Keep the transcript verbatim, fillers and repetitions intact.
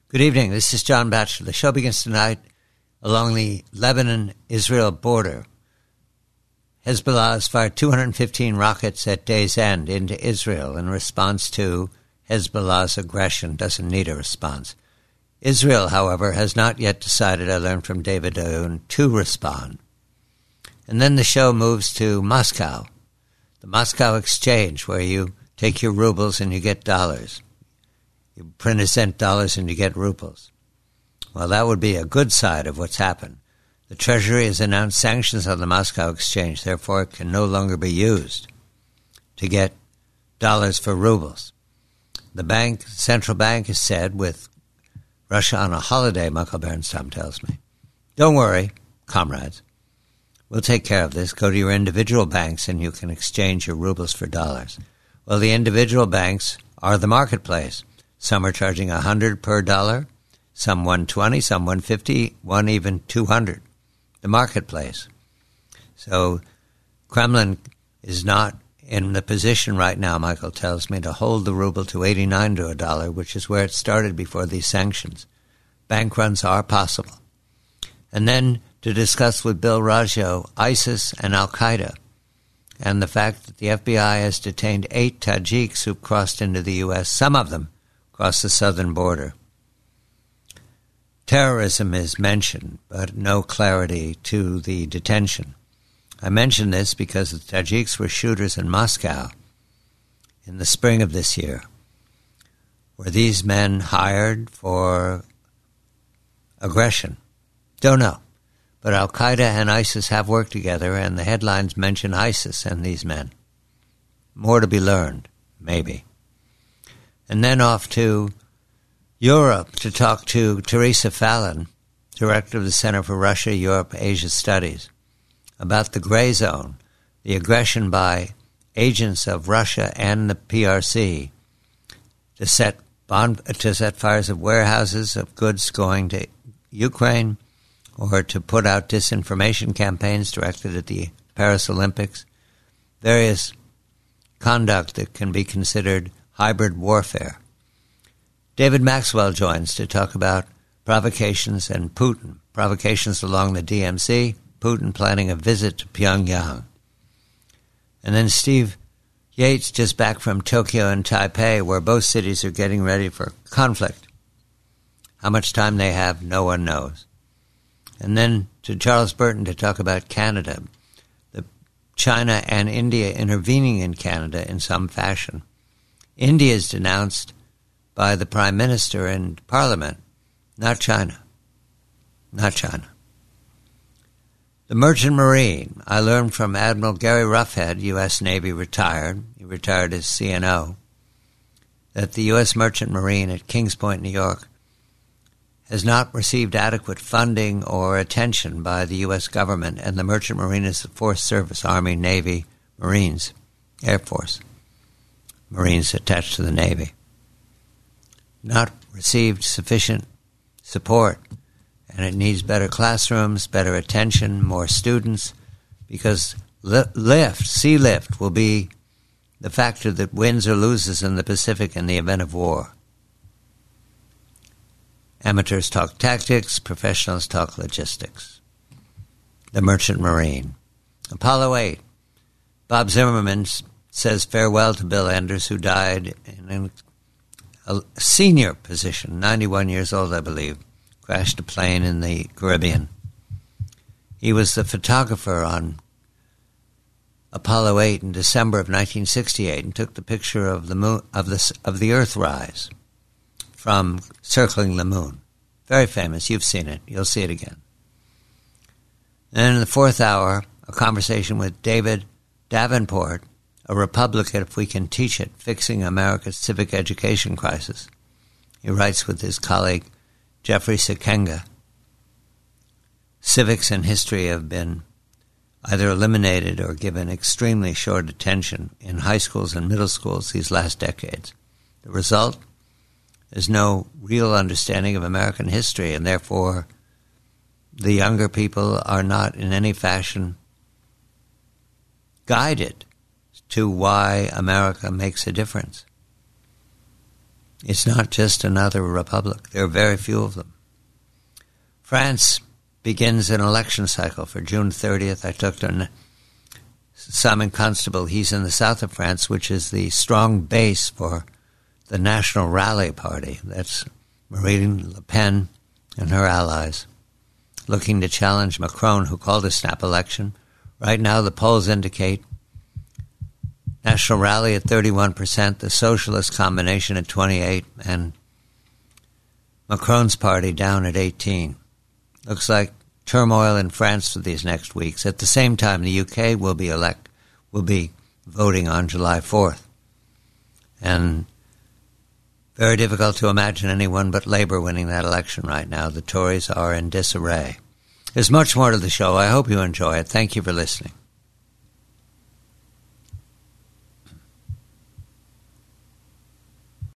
Good evening. This is John Batchelor. The show begins tonight along the Lebanon-Israel border. Hezbollah has fired two hundred fifteen rockets at day's end into Israel in response to Hezbollah's aggression. Doesn't need a response. Israel, however, has not yet decided, I learned from David Dayoun, to respond. And then the show moves to Moscow, the Moscow exchange, where you take your rubles and you get dollars. You print a cent dollars and you get rubles. Well, that would be a good side of what's happened. The Treasury has announced sanctions on the Moscow exchange, therefore it can no longer be used to get dollars for rubles. The bank, central bank has said, with Russia on a holiday, Michael Bernstam tells me, don't worry, comrades. We'll take care of this. Go to your individual banks and you can exchange your rubles for dollars. Well, the individual banks are the marketplace. Some are charging one hundred per dollar, some one hundred twenty, some one hundred fifty, one even two hundred. The marketplace. So Kremlin is not in the position right now, Michael tells me, to hold the ruble to eighty-nine to a dollar, which is where it started before these sanctions. Bank runs are possible. And then to discuss with Bill Raggio, ISIS and Al-Qaeda, and the fact that the F B I has detained eight Tajiks who crossed into the U S, some of them across the southern border. Terrorism is mentioned, but no clarity to the detention. I mention this because the Tajiks were shooters in Moscow in the spring of this year. Were these men hired for aggression? Don't know. But Al-Qaeda and ISIS have worked together, and the headlines mention ISIS and these men. More to be learned, maybe. And then off to Europe to talk to Teresa Fallon, director of the Center for Russia, Europe, Asia Studies, about the gray zone, the aggression by agents of Russia and the P R C to set bond, to set fires of warehouses of goods going to Ukraine, or to put out disinformation campaigns directed at the Paris Olympics, various conduct that can be considered hybrid warfare. David Maxwell joins to talk about provocations and Putin, provocations along the D M Z, Putin planning a visit to Pyongyang. And then Steve Yates just back from Tokyo and Taipei, where both cities are getting ready for conflict. How much time they have, no one knows. And then to Charles Burton to talk about Canada, the China and India intervening in Canada in some fashion. India is denounced by the Prime Minister and Parliament, not China. Not China. The Merchant Marine. I learned from Admiral Gary Roughead, U S Navy retired, he retired as C N O, that the U S Merchant Marine at Kings Point, New York, has not received adequate funding or attention by the U S government, and the Merchant Marine is the Force Service, Army, Navy, Marines, Air Force, Marines attached to the Navy. Not received sufficient support, and it needs better classrooms, better attention, more students, because lift, sea lift, will be the factor that wins or loses in the Pacific in the event of war. Amateurs talk tactics, professionals talk logistics. The Merchant Marine. Apollo eight. Bob Zimmerman says farewell to Bill Enders, who died in a senior position, ninety-one years old, I believe, crashed a plane in the Caribbean. He was the photographer on Apollo eight in December of nineteen sixty-eight and took the picture of the moon, of the of the Earthrise from circling the moon. Very famous. You've seen it. You'll see it again. And in the fourth hour, a conversation with David Davenport, a Republican, if we can teach it, fixing America's civic education crisis. He writes with his colleague Jeffrey Sekenga. Civics and history have been either eliminated or given extremely short attention in high schools and middle schools these last decades. The result? There's no real understanding of American history, and therefore the younger people are not in any fashion guided to why America makes a difference. It's not just another republic. There are very few of them. France begins an election cycle for June thirtieth. I talked to Simon Constable. He's in the south of France, which is the strong base for the National Rally Party. That's Marine Le Pen and her allies, looking to challenge Macron, who called a snap election. Right now, the polls indicate National Rally at thirty-one percent, the Socialist Combination at twenty-eight, and Macron's party down at eighteen. Looks like turmoil in France for these next weeks. At the same time, the U K will be elect will be voting on July fourth, and very difficult to imagine anyone but Labour winning that election right now. The Tories are in disarray. There's much more to the show. I hope you enjoy it. Thank you for listening.